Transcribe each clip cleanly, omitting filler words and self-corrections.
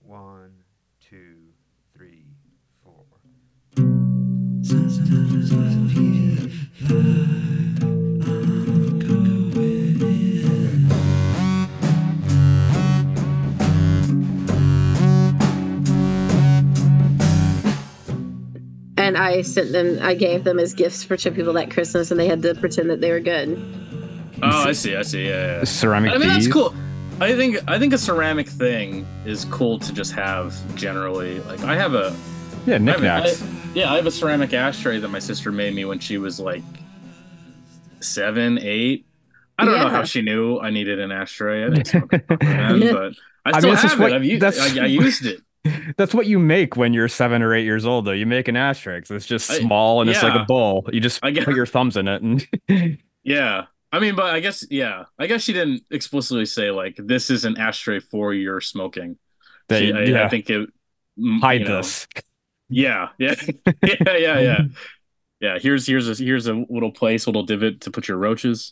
One, two, three, four. And I gave them as gifts for two people that Christmas, and they had to pretend that they were good. Oh, I see. Yeah. Ceramic I mean, that's bees? cool. I think a ceramic thing is cool to just have generally. Like, I have a Yeah, knickknacks. I have a ceramic ashtray that my sister made me when she was like 7, 8. I don't know how she knew I needed an ashtray. I didn't smoke it then, but I still have it. I used it. That's what you make when you're 7 or 8 years old, though. You make an ashtray 'cause it's just small and it's like a bowl. You just put your thumbs in it, and yeah. I mean, but I guess she didn't explicitly say like this is an ashtray for your smoking. I think it hide this. Yeah. Yeah. Here's a little place, little divot to put your roaches.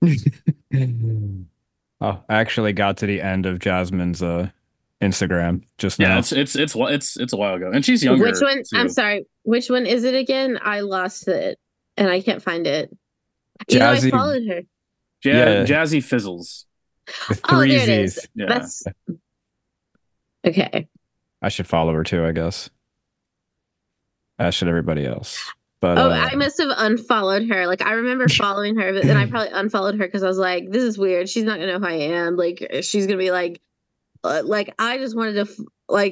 Oh, I actually got to the end of Jasmine's Instagram just now. Yeah, it's a while ago, and she's younger. Which one? Too. I'm sorry. Which one is it again? I lost it, and I can't find it. Jazzy, I followed her. Jazzy Fizzles. With three there it Z's. is. Yeah. That's okay. I should follow her too, I guess. As should everybody else. But I must have unfollowed her. Like, I remember following her, but then I probably unfollowed her because I was like, "This is weird. She's not gonna know who I am. Like, she's gonna be like I just wanted to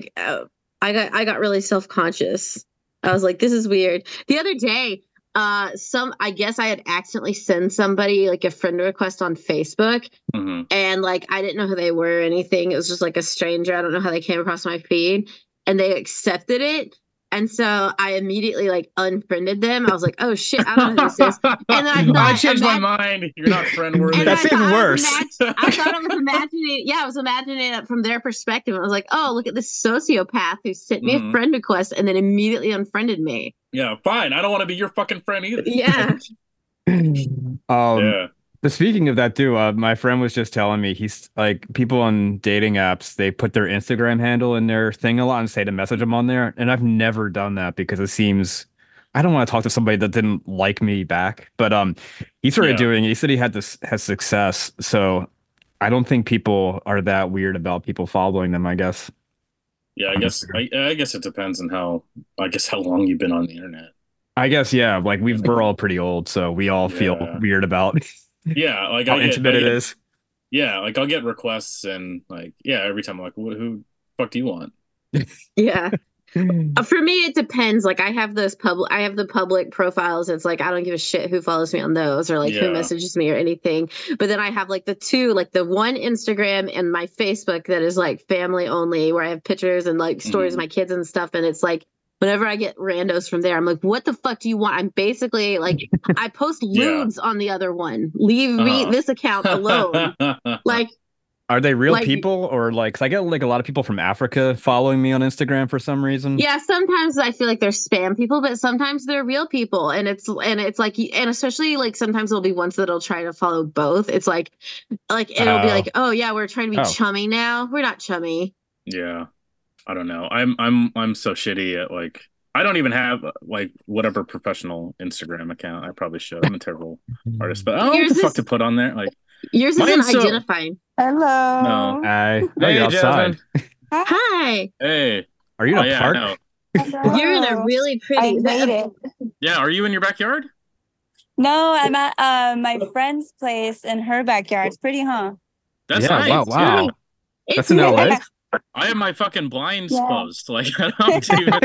I got really self-conscious. I was like, this is weird. The other day, I guess I had accidentally sent somebody like a friend request on Facebook, and like I didn't know who they were or anything. It was just like a stranger. I don't know how they came across my feed, and they accepted it. And so I immediately like unfriended them. I was like, "Oh shit, I don't know who this is." And then I thought, I changed my mind. You're not friend worthy. That's even worse. I thought I was imagining. Yeah, I was imagining it from their perspective. I was like, "Oh, look at this sociopath who sent me a friend request and then immediately unfriended me." Yeah, fine. I don't want to be your fucking friend either. Yeah. Yeah. Speaking of that too, my friend was just telling me he's like people on dating apps, they put their Instagram handle in their thing a lot and say to message them on there. And I've never done that because it seems I don't want to talk to somebody that didn't like me back. But he started doing it. He said he has success. So I don't think people are that weird about people following them, I guess. Yeah, I guess it depends on how long you've been on the internet. I guess, yeah, like we're all pretty old, so we all feel weird about yeah, like how intimate it is. Yeah, like I'll get requests and like every time I'm like, who the fuck do you want? Yeah. For me, it depends. Like I have the public profiles. It's like I don't give a shit who follows me on those or like who messages me or anything. But then I have like the two, like the one Instagram and my Facebook that is like family only, where I have pictures and like stories of my kids and stuff. And it's like whenever I get randos from there, I'm like, what the fuck do you want? I'm basically like, I post lewds on the other one. Leave me this account alone. Like, are they real people or like? 'Cause I get like a lot of people from Africa following me on Instagram for some reason. Yeah, sometimes I feel like they're spam people, but sometimes they're real people, and it's like, and especially like sometimes there'll be ones that'll try to follow both. It's like it'll be like, oh yeah, we're trying to be chummy now. We're not chummy. Yeah. I don't know. I'm so shitty at like I don't even have like whatever professional Instagram account. I probably should. I'm a terrible artist, but I don't know what the fuck to put on there. Like yours isn't identifying. Hello. No. Hi. Hey, you're outside. Hi. Hey. Are you in a park? You're in a really pretty. I made it. Yeah. Are you in your backyard? No, I'm at my friend's place in her backyard. It's pretty, huh? That's nice. Wow. Yeah. That's in LA. I have my fucking blinds closed. Like I don't even.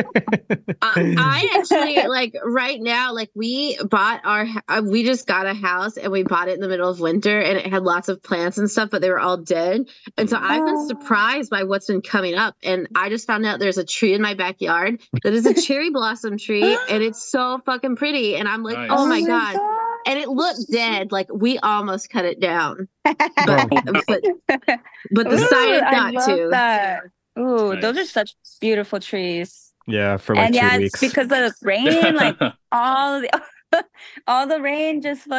I actually like right now. Like we just got a house and we bought it in the middle of winter and it had lots of plants and stuff, but they were all dead. And so I've been surprised by what's been coming up. And I just found out there's a tree in my backyard that is a cherry blossom tree, and it's so fucking pretty. And I'm like, oh my god. And it looked dead. Like we almost cut it down, but the science got to. That. Ooh, Nice. Those are such beautiful trees. Yeah, for like 2 weeks. It's because of the rain. Like all the rain just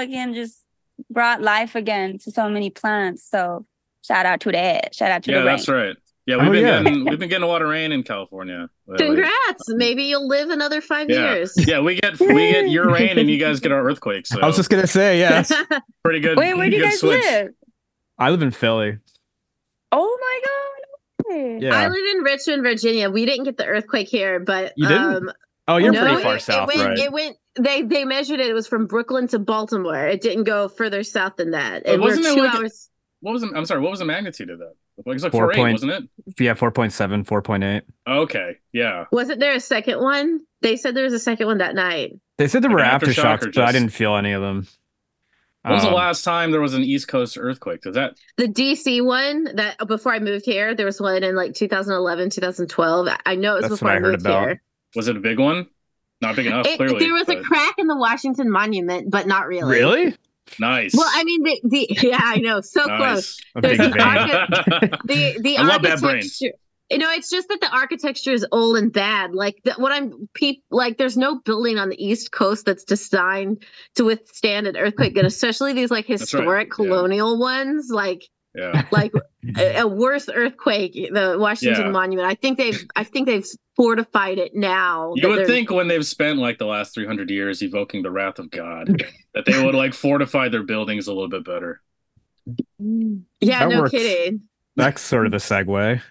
brought life again to so many plants. So shout out to that. Shout out to the rain. Yeah, that's right. Yeah, we've been getting a lot of rain in California lately. Congrats! Maybe you'll live another 5 years. Yeah, we get your rain and you guys get our earthquakes. So. I was just gonna say, yes. Pretty good. Wait, where do you guys live? I live in Philly. Oh my god! Yeah, I live in Richmond, Virginia. We didn't get the earthquake here, but you didn't. Oh, you're pretty far south, right? It went. They measured it. It was from Brooklyn to Baltimore. It didn't go further south than that. But wasn't it 2 like hours. I'm sorry. What was the magnitude of that? It was like 4.8, wasn't it? Yeah, 4.7, 4.8. Okay, yeah. Wasn't there a second one? They said there was a second one that night. They said there were aftershocks, but I didn't feel any of them. When was the last time there was an East Coast earthquake? Is that the DC one? That before I moved here, there was one in like 2011, 2012. I know it was before I moved here. Was it a big one? Not big enough, clearly. There was a crack in the Washington Monument, but not really. Really? Nice. Well, I mean, yeah, I know, so close. A big vein. The I love bad brains. It's just that the architecture is old and bad. Like there's no building on the East Coast that's designed to withstand an earthquake, and especially these like historic colonial ones. Like a worse earthquake, the Washington Monument. I think they've fortified it now. You would think when they've spent like the last 300 years evoking the wrath of God, that they would like fortify their buildings a little bit better. Yeah, no kidding. That's sort of a segue.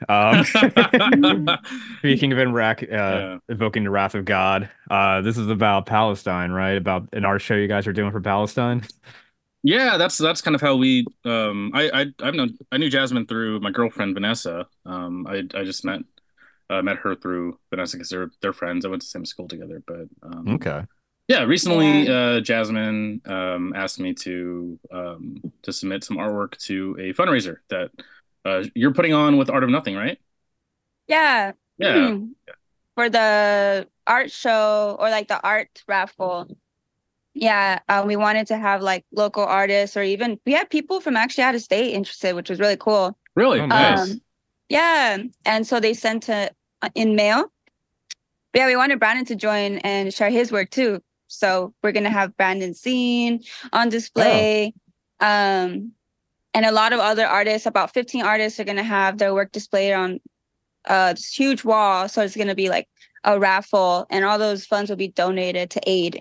Speaking of evoking the wrath of God, this is about Palestine, right? About an art show you guys are doing for Palestine. Yeah, that's kind of how we. I knew Jasmine through my girlfriend Vanessa. I just met her through Vanessa because they're friends. I went to the same school together. But okay. Yeah, recently Jasmine asked me to submit some artwork to a fundraiser that you're putting on with Art of Nothing, right? Yeah. Yeah. Mm-hmm. For the art show or like the art raffle. Yeah, we wanted to have like local artists or even we had people from actually out of state interested, which was really cool. Really? Nice. Yeah. And so they sent it in mail. But yeah, we wanted Brandon to join and share his work too. So we're going to have Brandon's scene on display. Oh. And a lot of other artists, about 15 artists are going to have their work displayed on this huge wall. So it's going to be like a raffle and all those funds will be donated to aid.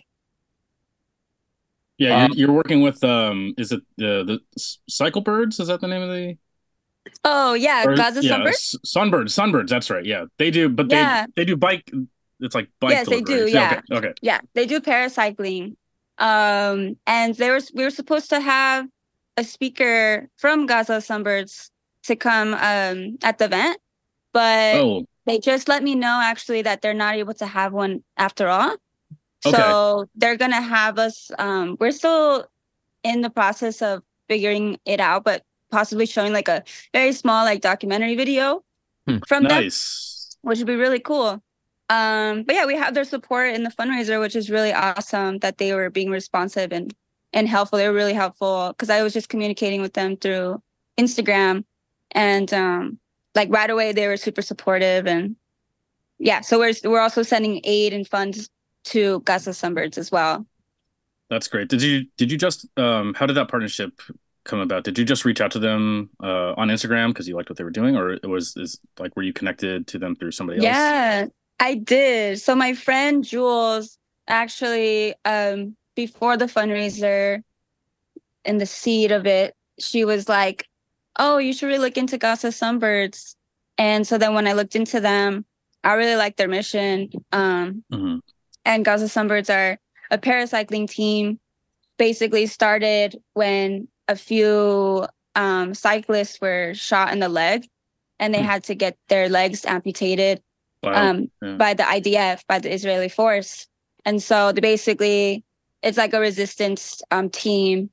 Yeah, you're working with, is it the Cycle Birds? Is that the name of the? Oh, yeah, Gaza Sunbirds? Sunbirds, that's right, yeah. They do, but they do bike, it's like bike Yes, delivery. They do, yeah. Okay. Yeah, they do paracycling. And we were supposed to have a speaker from Gaza Sunbirds to come at the event, but they just let me know actually that they're not able to have one after all. Okay. So they're gonna have us. We're still in the process of figuring it out, but possibly showing like a very small like documentary video from them, which would be really cool. But yeah, we have their support in the fundraiser, which is really awesome that they were being responsive and helpful. They were really helpful because I was just communicating with them through Instagram, and like right away they were super supportive. And yeah, so we're also sending aid and funds to Gaza Sunbirds as well. That's great. Did you just how did that partnership come about? Did you just reach out to them on Instagram because you liked what they were doing, or were you connected to them through somebody else? Yeah, I did. So my friend Jules actually before the fundraiser and the seed of it, she was like, "Oh, you should really look into Gaza Sunbirds." And so then when I looked into them, I really liked their mission. And Gaza Sunbirds are a paracycling team, basically started when a few cyclists were shot in the leg and they had to get their legs amputated by the IDF, by the Israeli force. And so it's like a resistance team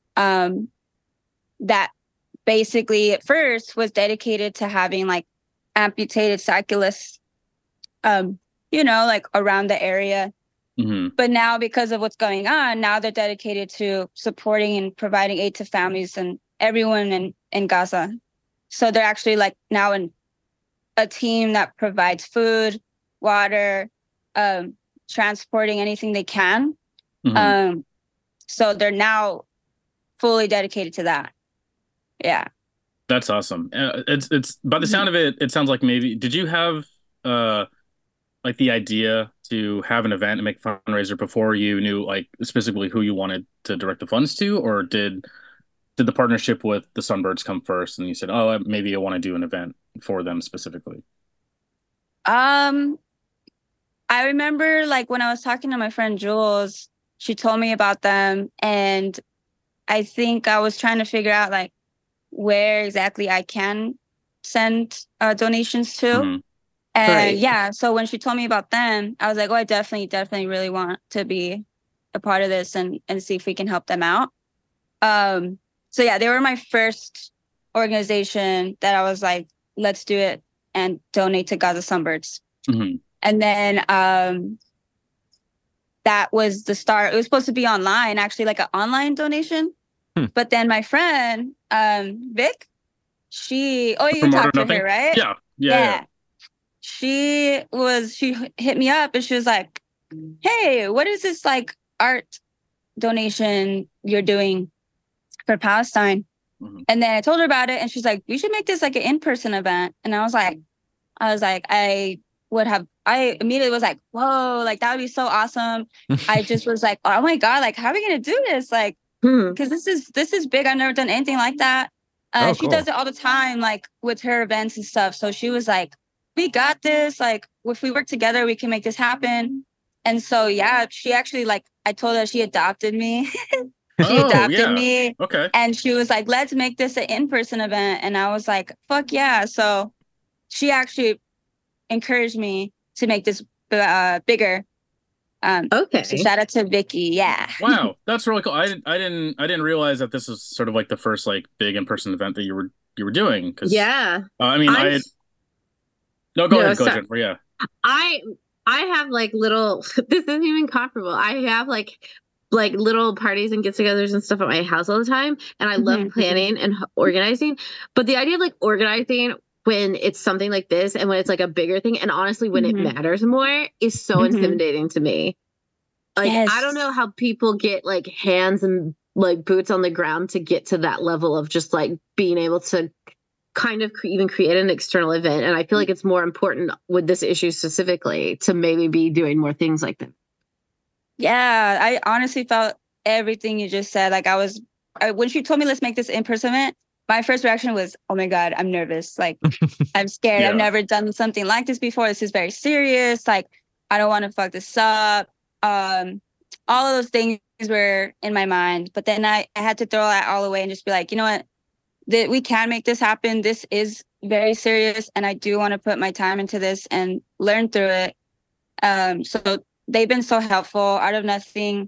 that basically at first was dedicated to having like amputated cyclists like around the area. Mm-hmm. But now because of what's going on, now they're dedicated to supporting and providing aid to families and everyone in Gaza. So they're actually like now a team that provides food, water, transporting anything they can. Mm-hmm. So they're now fully dedicated to that. Yeah. That's awesome. It's by the sound of it, it sounds like maybe did you have like the idea to have an event and make a fundraiser before you knew like specifically who you wanted to direct the funds to, or did the partnership with the Sunbirds come first and you said, oh, maybe I want to do an event for them specifically? I remember like when I was talking to my friend Jules, she told me about them, and I think I was trying to figure out like where exactly I can send donations to. Mm-hmm. And Right. yeah, so when she told me about them, I was like, oh, I definitely really want to be a part of this and see if we can help them out. So yeah, they were my first organization that I was like, let's do it and donate to Gaza Sunbirds. Mm-hmm. And then that was the start. It was supposed to be online, actually, like an online donation. But then my friend, Vic, you talked to her, right? Yeah. She hit me up and she was like, hey, what is this like art donation you're doing for Palestine? Mm-hmm. And then I told her about it and she's like, we should make this like an in-person event. And I was like, I immediately was like, whoa, like that would be so awesome. I just was like, oh my God, like how are we gonna do this? Like, because this is big. I've never done anything like that. She does it all the time, like with her events and stuff. So she was like, we got this. Like, if we work together, we can make this happen. And so, yeah, she actually, like, I told her she adopted me. She adopted me. Okay. And she was like, let's make this an in-person event. And I was like, fuck yeah. So she actually encouraged me to make this bigger. Okay. So shout out to Vicky. Yeah. Wow, that's really cool. I didn't realize that this was sort of like the first like big in-person event that you were doing. Yeah. I mean, go ahead, Jennifer. Yeah. I have like little. This isn't even comparable. I have like little parties and get-togethers and stuff at my house all the time, and I love planning and organizing. But the idea of like organizing when it's something like this and when it's like a bigger thing, and honestly when it matters more, is so intimidating to me. Like, I don't know how people get like hands and like boots on the ground to get to that level of just like being able to kind of even create an external event. And I feel like it's more important with this issue specifically to maybe be doing more things like that. Yeah, I honestly felt everything you just said. Like when she told me let's make this in-person event, my first reaction was, oh my God, I'm nervous. Like, I'm scared. Yeah. I've never done something like this before. This is very serious. Like, I don't want to fuck this up. All of those things were in my mind. But then I had to throw that all away and just be like, you know what? We can make this happen. This is very serious. And I do want to put my time into this and learn through it. So they've been so helpful. Art of Nothing,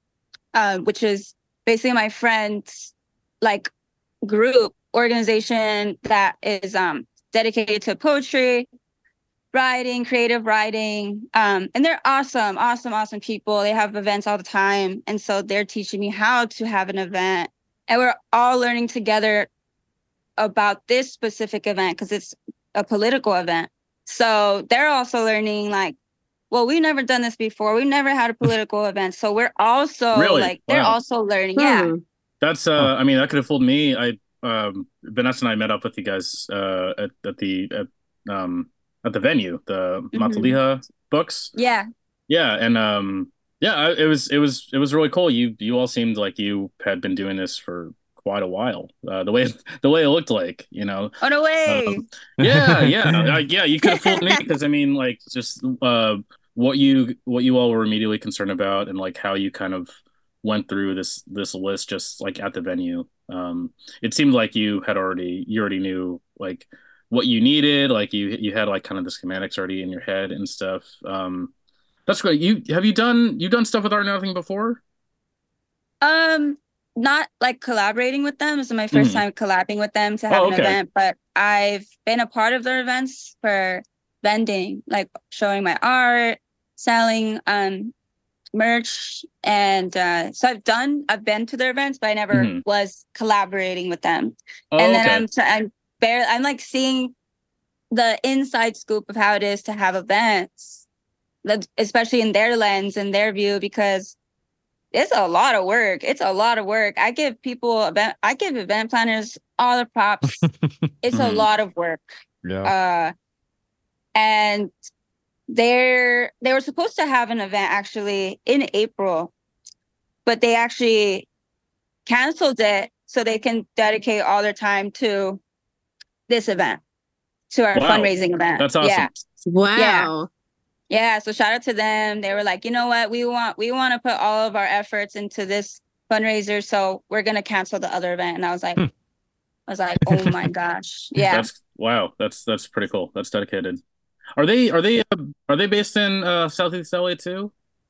which is basically my friend's like group organization that is dedicated to poetry, writing, creative writing. And they're awesome people. They have events all the time. And so they're teaching me how to have an event. And we're all learning together about this specific event because it's a political event. So they're also learning like, well, we've never done this before. We've never had a political event. So we're also they're also learning. Yeah. That's I mean, that could have fooled me. Vanessa and I met up with you guys at the venue, the Mataliha books. Yeah. Yeah. And it was really cool. You all seemed like you had been doing this for quite a while. The way it looked like, you know. Oh no way. Yeah. You could have fooled me because I mean, like, just what you all were immediately concerned about and like how you kind of went through this list just like at the venue. It seemed like you already knew like what you needed, like you had like kind of the schematics already in your head and stuff. That's great. You've done stuff with Art Nothing before? Not like collaborating with them. This is my first time collabing with them to have an event, but I've been a part of their events for vending, like showing my art, selling merch, and so I've been to their events, but I never was collaborating with them. And then I'm like seeing the inside scoop of how it is to have events, especially in their lens and their view, because it's a lot of work. I give event planners all the props. It's a lot of work. Yeah. And they were supposed to have an event actually in April, but they actually canceled it so they can dedicate all their time to this event, to our fundraising event. That's awesome. Yeah. Wow. Yeah. So shout out to them. They were like, you know what? We want to put all of our efforts into this fundraiser, so we're gonna cancel the other event. And I was like, oh my gosh. Yeah. That's pretty cool. That's dedicated. Are they based in Southeast LA too?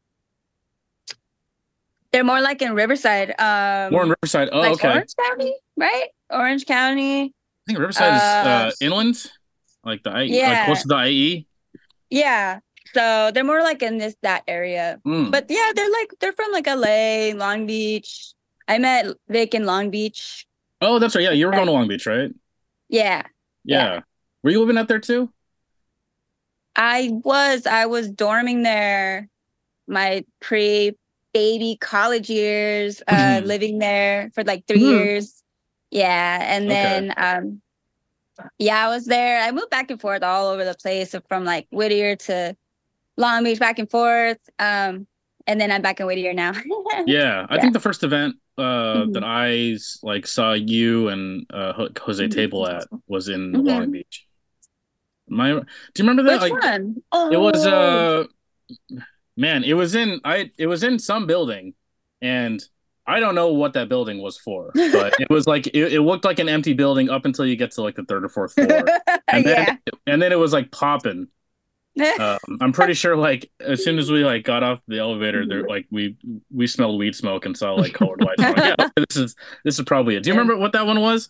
They're more like in Riverside. More in Riverside. Oh, like okay. Orange County, right? Orange County. I think Riverside is inland, like like close to the IE. Yeah. So they're more like in that area. But yeah, they're from like LA, Long Beach. I met Vic in Long Beach. Oh, that's right. Yeah, you were going to Long Beach, right? Yeah. Were you living out there too? I was dorming there my pre-baby college years, living there for like 3 years. Yeah. And then I was there. I moved back and forth all over the place, from like Whittier to Long Beach, back and forth. And then I'm back in Whittier now. I think the first event that I saw you and Jose Table at was in Long Beach. Do you remember that? Which one? It was man, it was in some building, and I don't know what that building was for, but it was like it looked like an empty building up until you get to like the third or fourth floor, and then it was like popping. I'm pretty sure like as soon as we like got off the elevator, there like we smelled weed smoke and saw like colored lights. Like, this is probably it. Do you remember what that one was?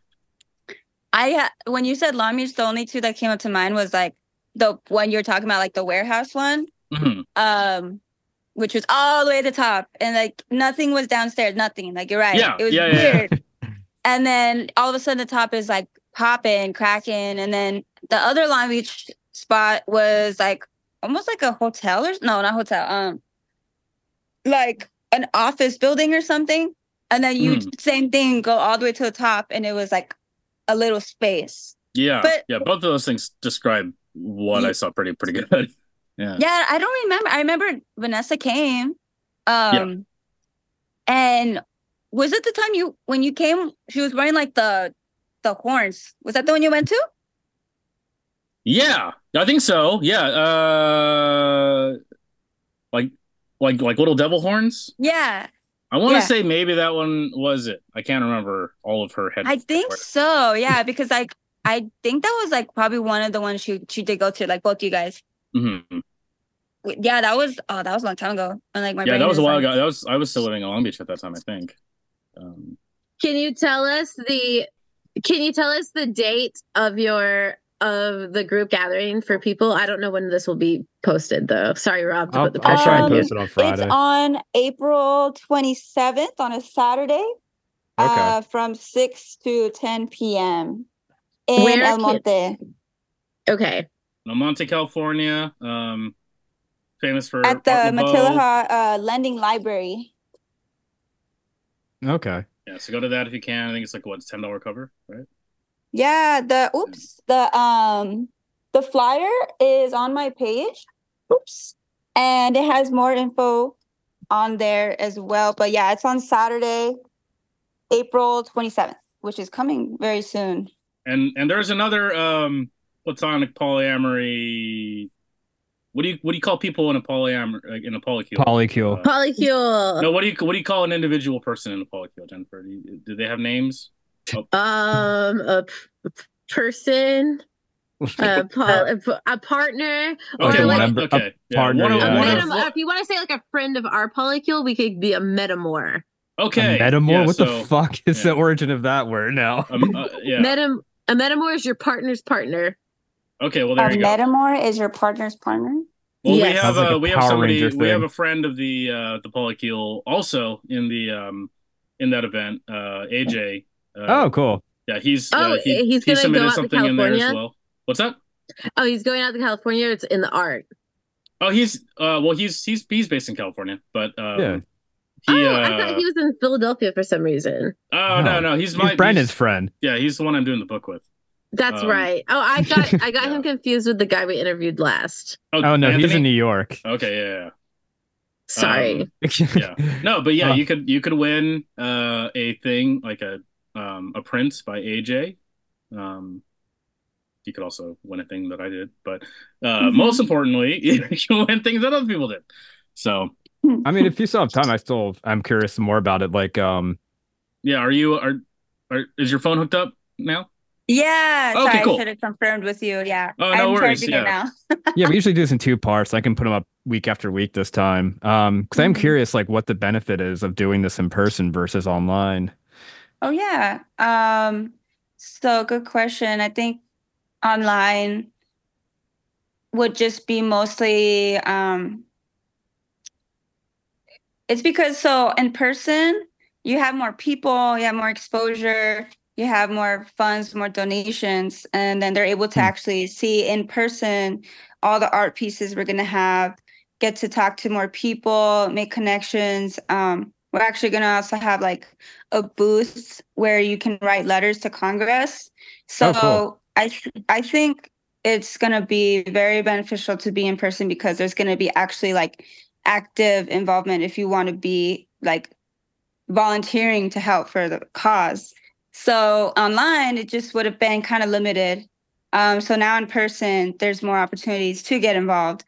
When you said Long Beach, the only two that came up to mind was like the one you're talking about, like the warehouse one, which was all the way at the top, and like nothing was downstairs, nothing. Like you're right, it was weird. And then all of a sudden, the top is like popping, cracking, and then the other Long Beach spot was like almost like a hotel no, not hotel, like an office building or something. And then you same thing, go all the way to the top, and it was like a little space. Both of those things describe what I saw pretty good. Yeah, I don't remember. I remember Vanessa came, and was it the time when you came, she was wearing like the horns? Was that the one you went to? Yeah, I think so. Yeah, like little devil horns. Yeah, I want to say maybe that one was it. I can't remember all of her head. I think so. Yeah, because I think that was like probably one of the ones she did go to, like both you guys. Mm-hmm. Yeah, that was a long time ago. And like that was a while ago. I was still living in Long Beach at that time, I think. Can you tell us the date of the group gathering for people? I don't know when this will be posted though. Sorry, Rob, to put the pressure I'll try on and you. post it on Friday. It's on April 27th on a Saturday. From 6 to 10 p.m. in El Monte. Okay. El Monte, California. Famous for at the Matilla Lending Library. Okay. Yeah, so go to that if you can. I think it's like it's $10 cover, right? Yeah, the flyer is on my page. And it has more info on there as well. But yeah, it's on Saturday, April 27th, which is coming very soon. And there's another platonic polyamory. What do you call people in a polyamory, like in a polycule? Polycule. Polycule. No, what do you call an individual person in a polycule, Jennifer? Do they have names? Oh. A person, a partner, okay, or like okay, partner. If you want to say like a friend of our polycule, we could be a metamor. Okay, a metamor. What the fuck is the origin of that word now? A metamor is your partner's partner. Okay, well there you go. A metamor is your partner's partner. Well, yes. we have somebody. We have a friend of the polycule also in that event. AJ. Oh, cool. Yeah, he's he submitted something in there as well. What's that? Oh, he's going out to California. It's in the art. Oh, he's based in California, but I thought he was in Philadelphia for some reason. Oh no, he's Brandon's friend. Yeah, he's the one I'm doing the book with. That's right. Oh, I got him confused with the guy we interviewed last. Oh no, Anthony? He's in New York. Okay, yeah. Sorry. Yeah. No, but yeah, you could win a thing like a print by AJ. You could also win a thing that I did, but most importantly, you can win things that other people did. So, I mean, if you still have time, I'm curious more about it. Like, yeah, is your phone hooked up now? Yeah. Okay, sorry, cool. I should have confirmed with you. Yeah. Oh, no worries. Charging it now. Yeah, we usually do this in 2 parts. I can put them up week after week this time. Because I'm curious, like, what the benefit is of doing this in person versus online. Oh yeah. So good question. I think online would just be mostly it's because so in person you have more people, you have more exposure, you have more funds, more donations, and then they're able to actually see in person all the art pieces we're going to have, get to talk to more people, make connections. We're actually going to also have like a booth where you can write letters to Congress. So cool. I think it's going to be very beneficial to be in person because there's going to be actually like active involvement if you want to be like volunteering to help for the cause. So online, it just would have been kind of limited. So now in person, there's more opportunities to get involved.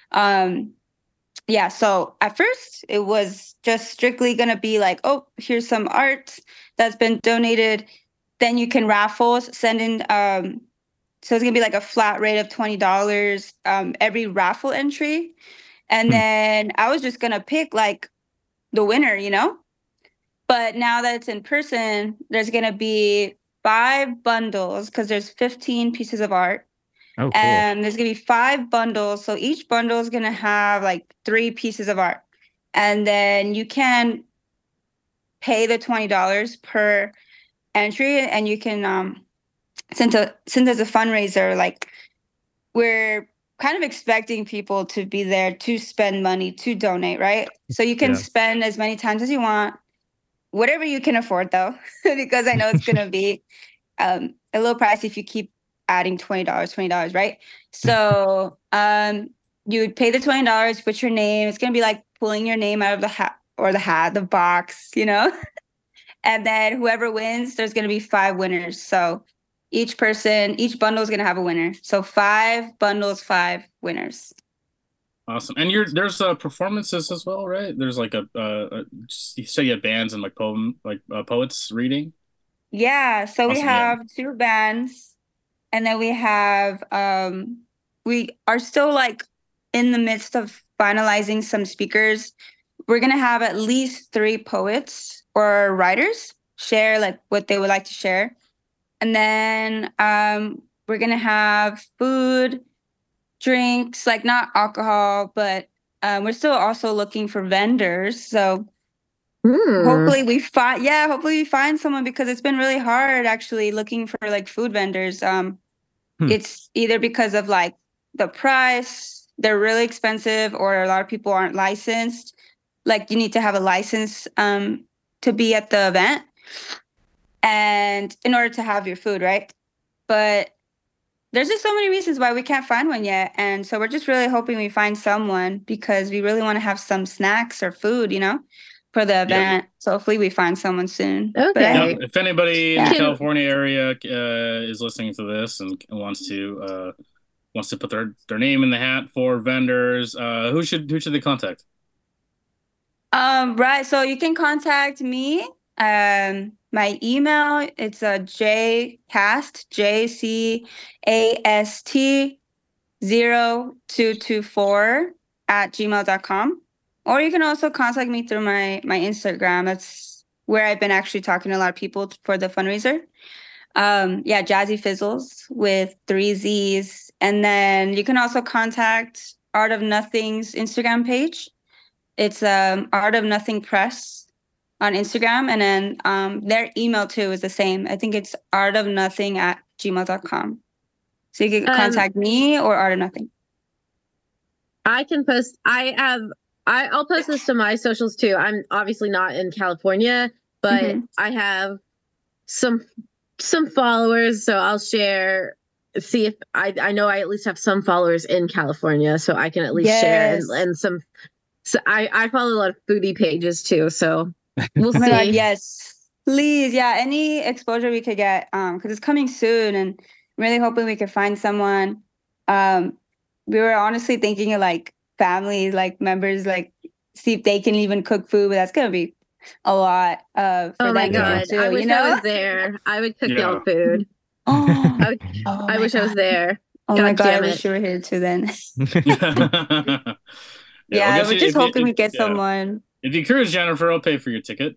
Yeah, so at first it was just strictly going to be like, oh, here's some art that's been donated. Then you can raffle, send in. So it's going to be like a flat rate of $20 every raffle entry. And then I was just going to pick like the winner, you know? But now that it's in person, there's going to be 5 bundles because there's 15 pieces of art. Oh, cool. And there's going to be 5 bundles. So each bundle is going to have like 3 pieces of art. And then you can pay the $20 per entry. And you can, since it's a fundraiser, like we're kind of expecting people to be there to spend money, to donate, right? So you can spend as many times as you want. Whatever you can afford, though, because I know it's going to be a little pricey if you keep adding $20, right? So you would pay the $20, put your name. It's going to be like pulling your name out of the hat or the box, you know? And then whoever wins, there's going to be 5 winners. So each bundle is going to have a winner. So 5 bundles, 5 winners. Awesome. And there's performances as well, right? There's like you say you have bands and like poets reading. Yeah. So awesome. We have 2 bands, and then we have we are still like in the midst of finalizing some speakers. We're gonna have at least 3 poets or writers share like what they would like to share, and then we're gonna have food, drinks, like not alcohol, but we're still also looking for vendors. So hopefully we find someone, because it's been really hard actually looking for like food vendors. It's either because of like the price, they're really expensive, or a lot of people aren't licensed. Like you need to have a license to be at the event and in order to have your food, right? But there's just so many reasons why we can't find one yet. And so we're just really hoping we find someone, because we really want to have some snacks or food, you know, for the event. So hopefully we find someone soon. Okay. If anybody in the California area is listening to this and wants to put their name in the hat for vendors, who should they contact? Right. So you can contact me. My email, it's jcast, JCAST 0224 @gmail.com. Or you can also contact me through my Instagram. That's where I've been actually talking to a lot of people for the fundraiser. Jazzy Fizzles with 3 Z's. And then you can also contact Art of Nothing's Instagram page. It's Art of Nothing Press on Instagram, and then their email too is the same. I think it's artofnothing@gmail.com. So you can contact me or Art of Nothing. I can post. I have I'll post this to my socials too. I'm obviously not in California, but I have some followers, so I'll share. See if I know I at least have some followers in California, so I can at least share and some. So I follow a lot of foodie pages too, so we'll see. Oh my God, yes, please, yeah. Any exposure we could get, because it's coming soon, and really hoping we could find someone. We were honestly thinking of like families, like members, like see if they can even cook food, but that's gonna be a lot. For oh my them God, too, I wish I was there. I would cook y'all food. Oh, I wish I was there. Oh my God, I wish you were here too then. Yeah, we're just hoping we get someone. If you cruise, Jennifer, I'll pay for your ticket.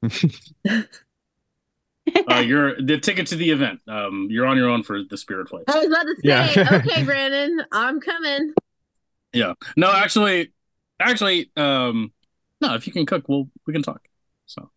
The ticket to the event. You're on your own for the Spirit flight. I was about to say, okay, Brandon, I'm coming. Yeah. No, actually, no. If you can cook, we can talk. So.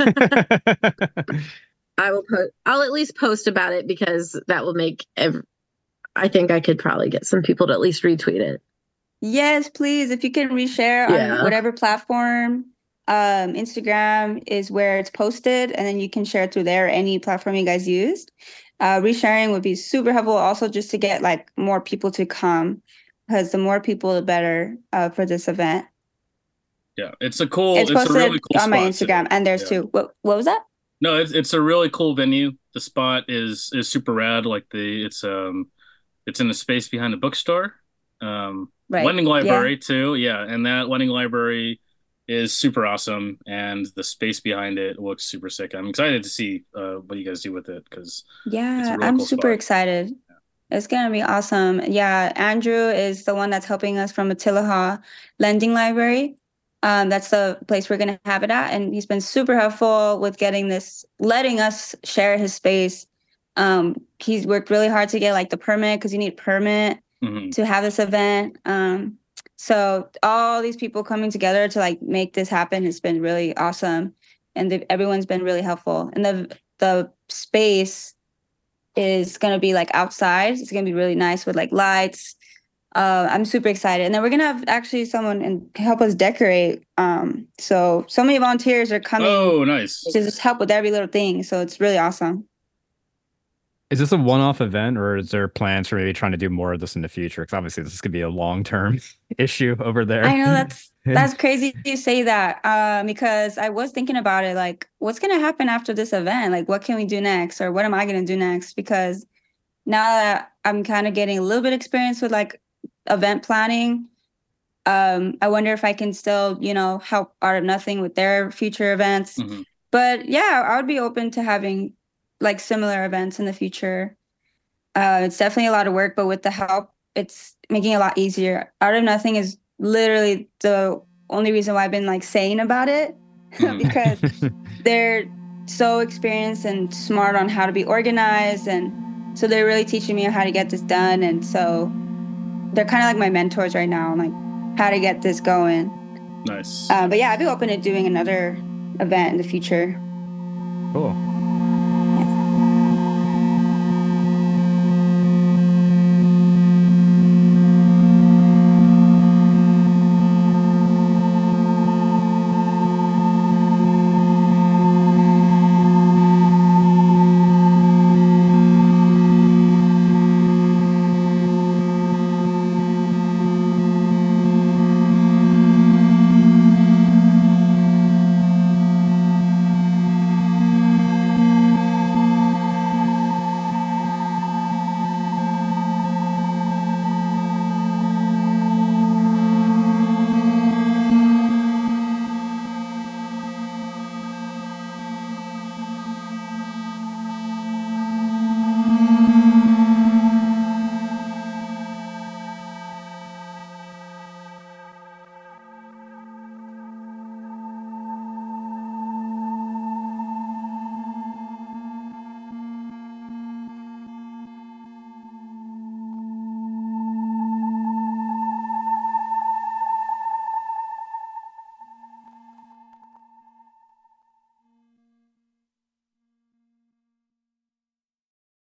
I will post. I'll at least post about it because that will make I think I could probably get some people to at least retweet it. Yes, please. If you can reshare on whatever platform, Instagram is where it's posted, and then you can share it through there, any platform you guys used. Resharing would be super helpful also just to get like more people to come, because the more people, the better for this event. Yeah, it's a really cool on my Instagram, and there's too. What was that? No, it's a really cool venue. The spot is super rad. Like it's in the space behind the bookstore. Lending library too. Yeah, and that lending library is super awesome, and the space behind it looks super sick. I'm excited to see what you guys do with it because I'm cool super excited. Yeah. It's gonna be awesome. Yeah, Andrew is the one that's helping us from Attilaha Lending Library. That's the place we're gonna have it at, and he's been super helpful with letting us share his space. He's worked really hard to get like the permit because you need permit to have this event. So all these people coming together to like make this happen has been really awesome, and everyone's been really helpful. And the space is gonna be like outside. It's gonna be really nice with like lights. I'm super excited, and then we're gonna have actually someone help us decorate. So many volunteers are coming. Oh, nice! To just help with every little thing. So it's really awesome. Is this a one-off event, or is there plans for maybe trying to do more of this in the future? Because obviously this could be a long-term issue over there. I know that's crazy you say that, because I was thinking about it, like what's going to happen after this event? Like what can we do next, or what am I going to do next? Because now that I'm kind of getting a little bit experience with like event planning, I wonder if I can still, help Art of Nothing with their future events. But yeah, I would be open to having like similar events in the future. It's definitely a lot of work, but with the help, it's making it a lot easier. Art of Nothing is literally the only reason why I've been like saying about it because they're so experienced and smart on how to be organized. And so they're really teaching me how to get this done. And so they're kind of like my mentors right now, like how to get this going. Nice. But yeah, I'd be open to doing another event in the future. Cool.